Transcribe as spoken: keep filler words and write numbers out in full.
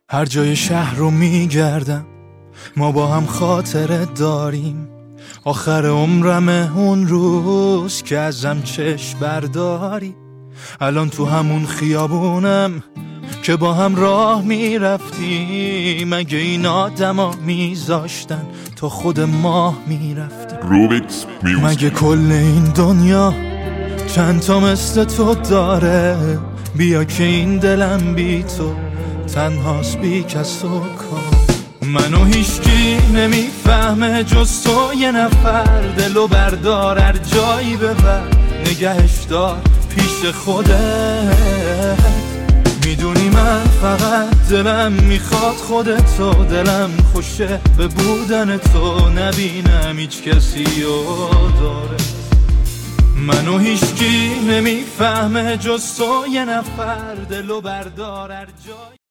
هر جای شهر رو میگردم، ما با هم خاطره داریم. آخر عمرمه اون روز که ازم چشم برداری. الان تو همون خیابونم که با هم راه میرفتیم. مگه این آدما میذاشتن تا خود ماه میرفتیم؟ مگه کل این دنیا چند تا مثل تو داره؟ بیا که این دلم بی تو تنهاست، بی کس و کار. منو هیچکی نمیفهمه جز تو، یه نفر. دلو بردار هر جایی ببر، نگهش دار پیش خودت. میدونی من فقط دلم میخواد خودتو، دلم خوشه به بودن تو، نبینم هیچ کسی رو داره. منو هیچکی نمیفهمه جز تو، یه نفر. دلو بردار هر جایی